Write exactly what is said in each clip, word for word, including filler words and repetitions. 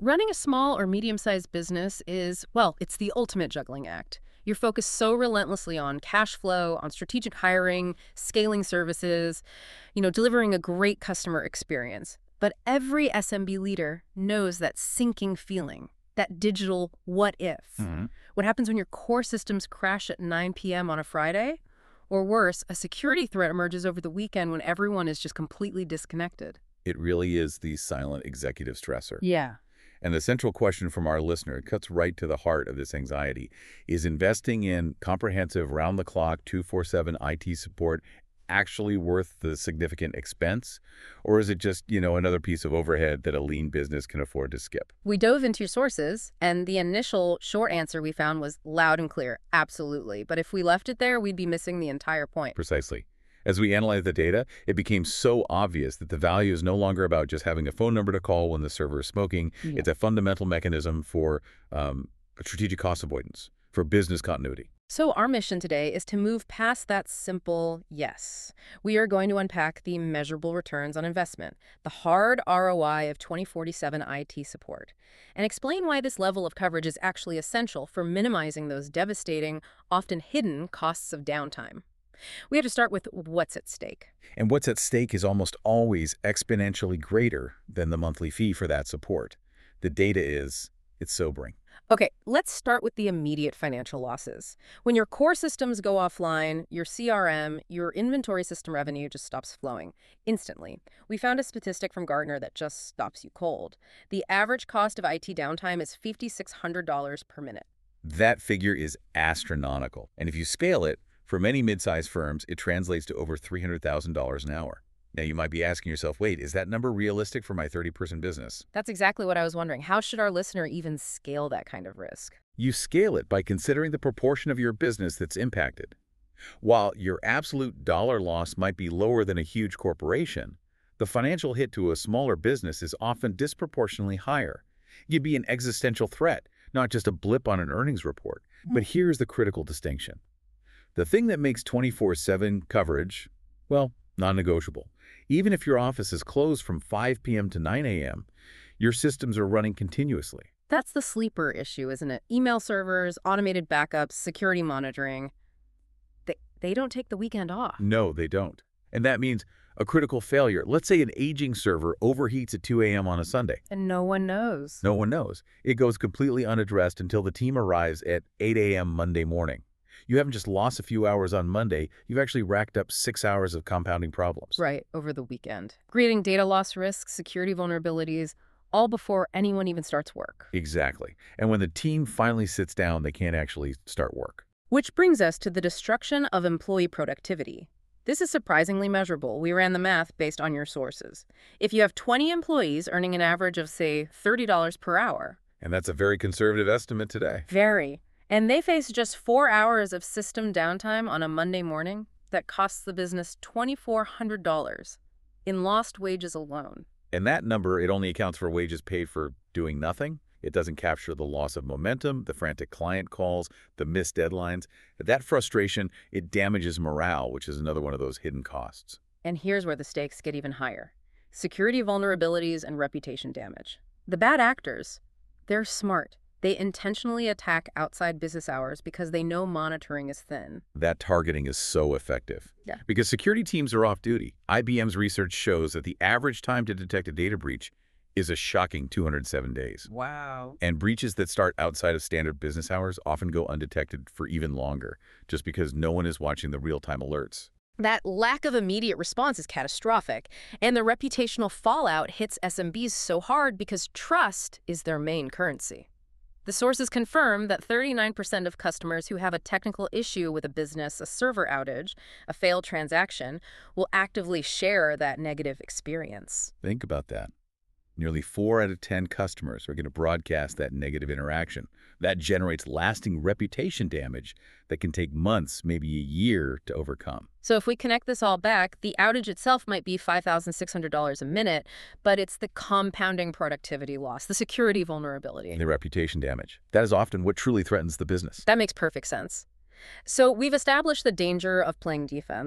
Running a small or medium-sized business is, well, it's the ultimate juggling act. You're focused so relentlessly on cash flow, on strategic hiring, scaling services, you know, delivering a great customer experience. But every S M B leader knows that sinking feeling, that digital what if. Mhm. What happens when your core systems crash at nine p m on a Friday? Or worse, a security threat emerges over the weekend when everyone is just completely disconnected. It really is the silent executive stressor. Yeah. And the central question from our listener, it cuts right to the heart of this anxiety, is investing in comprehensive round-the-clock two forty-seven I T support actually worth the significant expense? Or is it just, you know, another piece of overhead that a lean business can afford to skip? We dove into your sources, and the initial short answer we found was loud and clear, absolutely. But if we left it there, we'd be missing the entire point. Precisely. As we analyzed the data, it became so obvious that the value is no longer about just having a phone number to call when the server is smoking. Yeah. It's a fundamental mechanism for um, strategic cost avoidance, for business continuity. So our mission today is to move past that simple yes. We are going to unpack the measurable returns on investment, the hard R O I of twenty forty-seven I T support, and explain why this level of coverage is actually essential for minimizing those devastating, often hidden costs of downtime. We have to start with what's at stake. And what's at stake is almost always exponentially greater than the monthly fee for that support. The data is, it's sobering. Okay, let's start with the immediate financial losses. When your core systems go offline, your C R M, your inventory system revenue just stops flowing instantly. We found a statistic from Gartner that just stops you cold. The average cost of I T downtime is five thousand six hundred dollars per minute. That figure is astronomical. And if you scale it, for many mid-sized firms, it translates to over three hundred thousand dollars an hour. Now, you might be asking yourself, wait, is that number realistic for my thirty-person business? That's exactly what I was wondering. How should our listener even scale that kind of risk? You scale it by considering the proportion of your business that's impacted. While your absolute dollar loss might be lower than a huge corporation, the financial hit to a smaller business is often disproportionately higher. You'd be an existential threat, not just a blip on an earnings report. But here's the critical distinction. The thing that makes twenty-four seven coverage, well, non-negotiable. Even if your office is closed from five p m to nine a m, your systems are running continuously. That's the sleeper issue, isn't it? Email servers, automated backups, security monitoring. They, they don't take the weekend off. No, they don't. And that means a critical failure. Let's say an aging server overheats at two a m on a Sunday. And no one knows. No one knows. It goes completely unaddressed until the team arrives at eight a m Monday morning. You haven't just lost a few hours on Monday, you've actually racked up six hours of compounding problems. Right, over the weekend. Creating data loss risks, security vulnerabilities, all before anyone even starts work. Exactly. And when the team finally sits down, they can't actually start work. Which brings us to the destruction of employee productivity. This is surprisingly measurable. We ran the math based on your sources. If you have twenty employees earning an average of, say, thirty dollars per hour. And that's a very conservative estimate today. Very. And they face just four hours of system downtime on a Monday morning that costs the business two thousand four hundred dollars in lost wages alone. And that number, it only accounts for wages paid for doing nothing. It doesn't capture the loss of momentum, the frantic client calls, the missed deadlines. That frustration, it damages morale, which is another one of those hidden costs. And here's where the stakes get even higher. Security vulnerabilities and reputation damage. The bad actors, they're smart. They intentionally attack outside business hours because they know monitoring is thin. That targeting is so effective. Yeah. Because security teams are off duty. I B M's research shows that the average time to detect a data breach is a shocking two hundred seven days. Wow. And breaches that start outside of standard business hours often go undetected for even longer, just because no one is watching the real-time alerts. That lack of immediate response is catastrophic, and the reputational fallout hits S M Bs so hard because trust is their main currency. The sources confirm that thirty-nine percent of customers who have a technical issue with a business, a server outage, a failed transaction, will actively share that negative experience. Think about that. Nearly four out of ten customers are going to broadcast that negative interaction. That generates lasting reputation damage that can take months, maybe a year, to overcome. So if we connect this all back, the outage itself might be five thousand six hundred dollars a minute, but it's the compounding productivity loss, the security vulnerability. The reputation damage. That is often what truly threatens the business. That makes perfect sense. So we've established the danger of playing defense.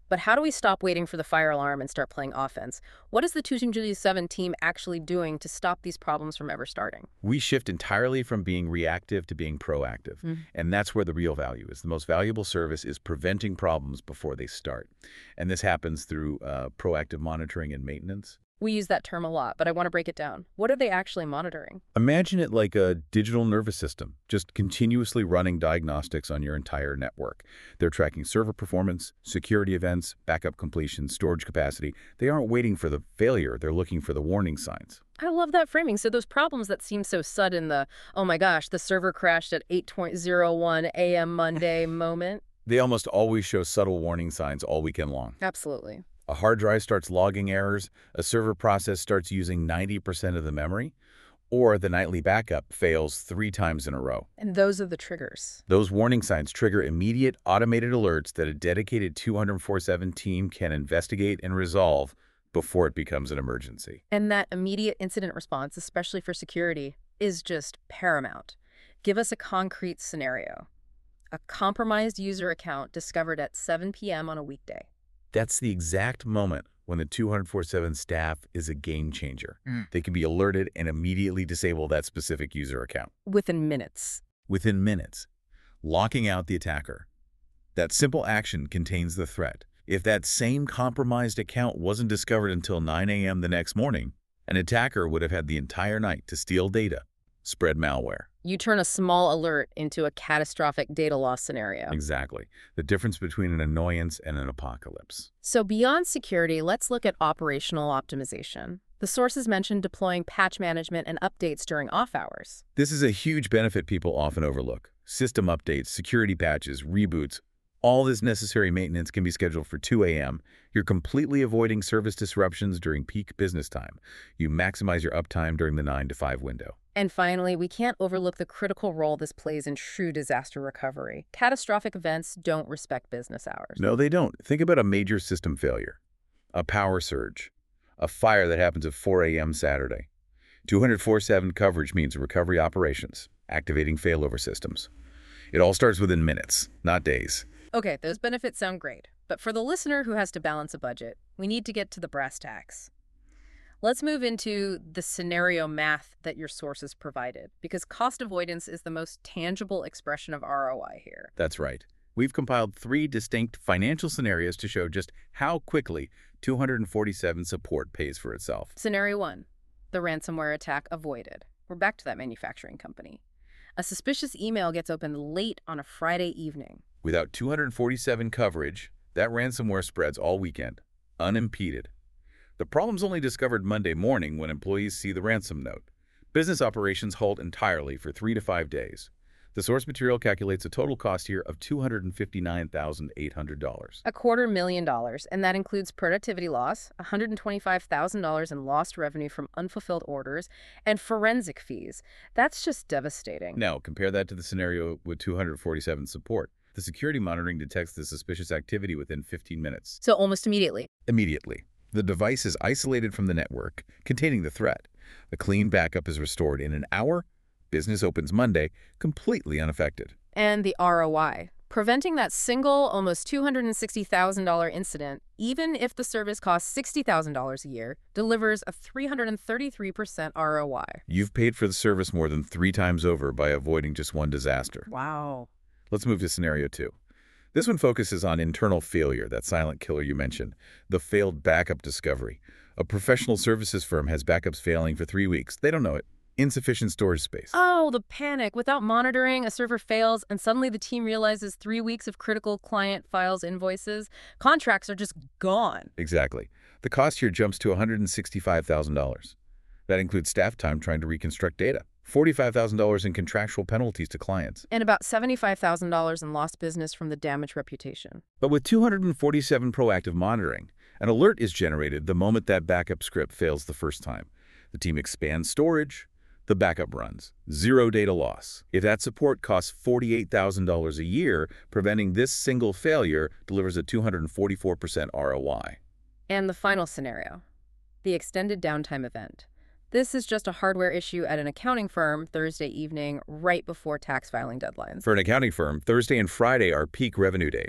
But how do we stop waiting for the fire alarm and start playing offense? What is the two two seven team actually doing to stop these problems from ever starting? We shift entirely from being reactive to being proactive, Mm. and that's where the real value is. The most valuable service is preventing problems before they start, and this happens through uh, proactive monitoring and maintenance. We use that term a lot, but I want to break it down. What are they actually monitoring? Imagine it like a digital nervous system, just continuously running diagnostics on your entire network. They're tracking server performance, security events, backup completion, storage capacity. They aren't waiting for the failure, they're looking for the warning signs. I love that framing. So those problems that seem so sudden, the, oh my gosh, the server crashed at eight oh one a m Monday moment. They almost always show subtle warning signs all weekend long. Absolutely. A hard drive starts logging errors, a server process starts using ninety percent of the memory, or the nightly backup fails three times in a row. And those are the triggers. Those warning signs trigger immediate automated alerts that a dedicated two forty-seven seven team can investigate and resolve before it becomes an emergency. And that immediate incident response, especially for security, is just paramount. Give us a concrete scenario. A compromised user account discovered at seven p m on a weekday. That's the exact moment when the two forty-seven staff is a game changer. Mm. They can be alerted and immediately disable that specific user account. Within minutes. Within minutes, locking out the attacker. That simple action contains the threat. If that same compromised account wasn't discovered until nine a m the next morning, an attacker would have had the entire night to steal data, spread malware. You turn a small alert into a catastrophic data loss scenario. Exactly. The difference between an annoyance and an apocalypse. So beyond security, let's look at operational optimization. The sources mentioned deploying patch management and updates during off hours. This is a huge benefit people often overlook. System updates, security patches, reboots, all this necessary maintenance can be scheduled for two a m You're completely avoiding service disruptions during peak business time. You maximize your uptime during the nine to five window. And finally, we can't overlook the critical role this plays in true disaster recovery. Catastrophic events don't respect business hours. No, they don't. Think about a major system failure, a power surge, a fire that happens at four a m Saturday. two forty-seven seven coverage means recovery operations, activating failover systems. It all starts within minutes, not days. Okay, those benefits sound great. But for the listener who has to balance a budget, we need to get to the brass tacks. Let's move into the scenario math that your sources provided, because cost avoidance is the most tangible expression of R O I here. That's right. We've compiled three distinct financial scenarios to show just how quickly two forty-seven support pays for itself. Scenario one, the ransomware attack avoided. We're back to that manufacturing company. A suspicious email gets opened late on a Friday evening. Without two forty-seven coverage, that ransomware spreads all weekend, unimpeded. The problem's only discovered Monday morning when employees see the ransom note. Business operations halt entirely for three to five days. The source material calculates a total cost here of two hundred fifty-nine thousand eight hundred dollars. A quarter million dollars, and that includes productivity loss, one hundred twenty-five thousand dollars in lost revenue from unfulfilled orders, and forensic fees. That's just devastating. Now, compare that to the scenario with two forty-seven support. The security monitoring detects the suspicious activity within fifteen minutes. So almost immediately. Immediately. The device is isolated from the network containing the threat. A clean backup is restored in an hour. Business opens Monday, completely unaffected. And the R O I. Preventing that single, almost two hundred sixty thousand dollars incident, even if the service costs sixty thousand dollars a year, delivers a three hundred thirty-three percent R O I. You've paid for the service more than three times over by avoiding just one disaster. Wow. Let's move to scenario two. This one focuses on internal failure, that silent killer you mentioned, the failed backup discovery. A professional services firm has backups failing for three weeks. They don't know it. Insufficient storage space. Oh, the panic. Without monitoring, a server fails, and suddenly the team realizes three weeks of critical client files, invoices, contracts are just gone. Exactly. The cost here jumps to one hundred sixty-five thousand dollars. That includes staff time trying to reconstruct data, forty-five thousand dollars in contractual penalties to clients, and about seventy-five thousand dollars in lost business from the damaged reputation. But with two hundred forty-seven proactive monitoring, an alert is generated the moment that backup script fails the first time. The team expands storage. The backup runs. Zero data loss. If that support costs forty-eight thousand dollars a year, preventing this single failure delivers a two hundred forty-four percent R O I. And the final scenario, the extended downtime event. This is just a hardware issue at an accounting firm Thursday evening, right before tax filing deadlines. For an accounting firm, Thursday and Friday are peak revenue days.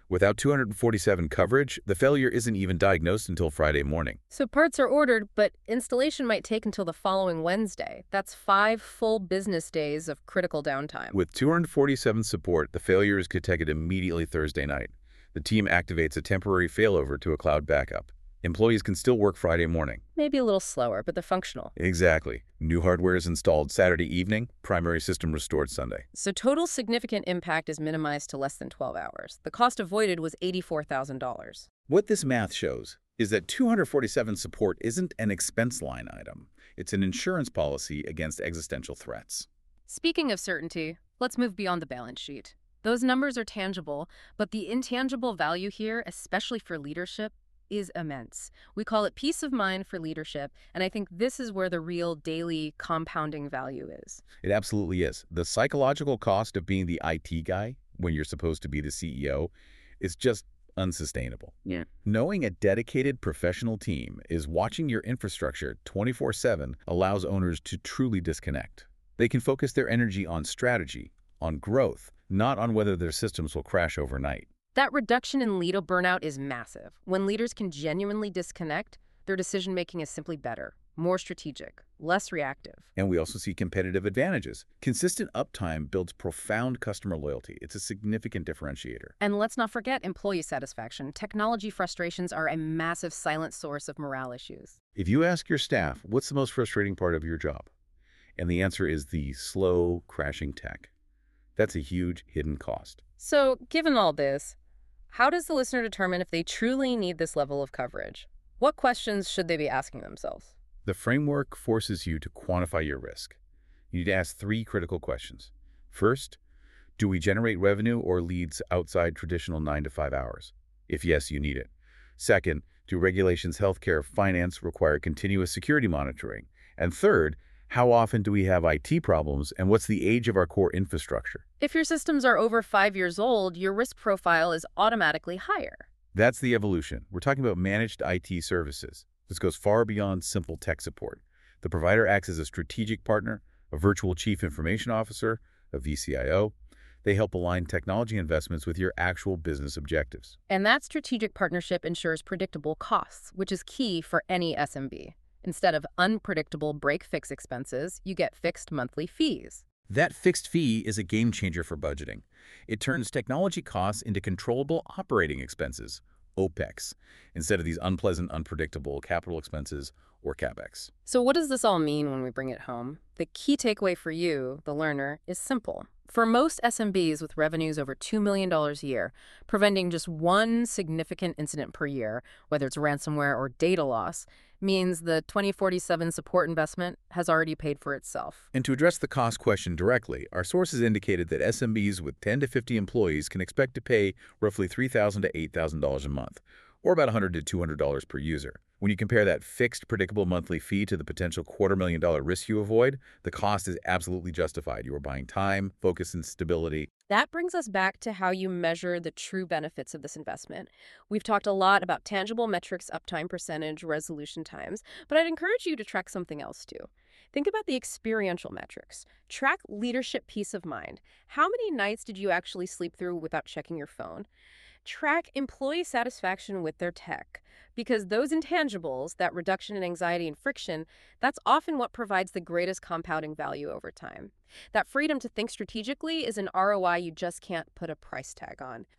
Without two hundred forty-seven coverage, the failure isn't even diagnosed until Friday morning. So parts are ordered, but installation might take until the following Wednesday. That's five full business days of critical downtime. With two hundred forty-seven support, the failure is detected immediately Thursday night. The team activates a temporary failover to a cloud backup. Employees can still work Friday morning. Maybe a little slower, but they're functional. Exactly. New hardware is installed Saturday evening, primary system restored Sunday. So total significant impact is minimized to less than twelve hours. The cost avoided was eighty-four thousand dollars. What this math shows is that two hundred forty-seven support isn't an expense line item. It's an insurance policy against existential threats. Speaking of certainty, let's move beyond the balance sheet. Those numbers are tangible, but the intangible value here, especially for leadership, is immense. We call it peace of mind for leadership, and I think this is where the real daily compounding value is. It absolutely is. The psychological cost of being the I T guy when you're supposed to be the C E O is just unsustainable. Yeah. Knowing a dedicated professional team is watching your infrastructure twenty-four seven allows owners to truly disconnect. They can focus their energy on strategy, on growth, not on whether their systems will crash overnight. That reduction in leader burnout is massive. When leaders can genuinely disconnect, their decision-making is simply better, more strategic, less reactive. And we also see competitive advantages. Consistent uptime builds profound customer loyalty. It's a significant differentiator. And let's not forget employee satisfaction. Technology frustrations are a massive silent source of morale issues. If you ask your staff, what's the most frustrating part of your job? And the answer is the slow, crashing tech. That's a huge hidden cost. So, given all this, how does the listener determine if they truly need this level of coverage? What questions should they be asking themselves? The framework forces you to quantify your risk. You need to ask three critical questions. First, do we generate revenue or leads outside traditional nine to five hours? If yes, you need it. Second, do regulations, healthcare, finance require continuous security monitoring? And third, how often do we have I T problems, and what's the age of our core infrastructure? If your systems are over five years old, your risk profile is automatically higher. That's the evolution. We're talking about managed I T services. This goes far beyond simple tech support. The provider acts as a strategic partner, a virtual chief information officer, a V C I O. They help align technology investments with your actual business objectives. And that strategic partnership ensures predictable costs, which is key for any S M B. Instead of unpredictable break-fix expenses, you get fixed monthly fees. That fixed fee is a game changer for budgeting. It turns technology costs into controllable operating expenses, OPEX, instead of these unpleasant, unpredictable capital expenses or CapEx. So what does this all mean when we bring it home? The key takeaway for you, the learner, is simple. For most S M Bs with revenues over two million dollars a year, preventing just one significant incident per year, whether it's ransomware or data loss, means the twenty forty-seven support investment has already paid for itself. And to address the cost question directly, our sources indicated that S M Bs with ten to fifty employees can expect to pay roughly three thousand dollars to eight thousand dollars a month, or about one hundred dollars to two hundred dollars per user. When you compare that fixed, predictable monthly fee to the potential quarter million dollar risk you avoid, the cost is absolutely justified. You are buying time, focus, and stability. That brings us back to how you measure the true benefits of this investment. We've talked a lot about tangible metrics, uptime percentage, resolution times, but I'd encourage you to track something else too. Think about the experiential metrics. Track leadership peace of mind. How many nights did you actually sleep through without checking your phone? Track employee satisfaction with their tech, because those intangibles, that reduction in anxiety and friction, that's often what provides the greatest compounding value over time. That freedom to think strategically is an R O I you just can't put a price tag on.